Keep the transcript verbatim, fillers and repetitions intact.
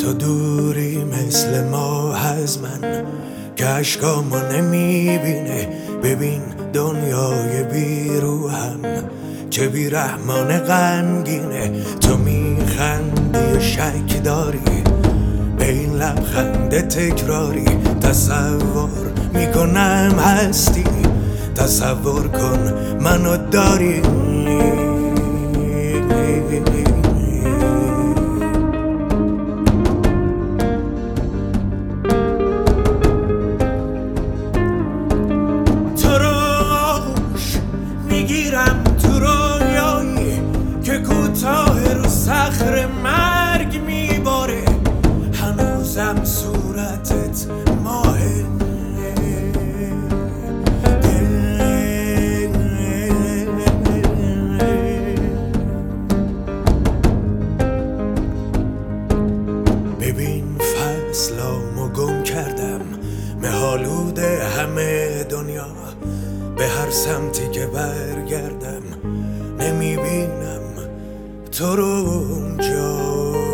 تو دوری مثل ماه از من که عشقامو نمیبینه. ببین دنیای بیروهم چه بیرحمانه غمگینه. تو میخندی و شک داری به این لبخند تکراری. تصور میکنم هستی، تصور کن منو داری. تو روش میگیرم تو رویایی که کوتاه رو صخر مرگ میباره. هنوزم صورتت ماهه، ببین فصلامو گم کردم مهالوده همه دنیا. به هر سمتی که برگردم نمیبینم تو رو اونجا.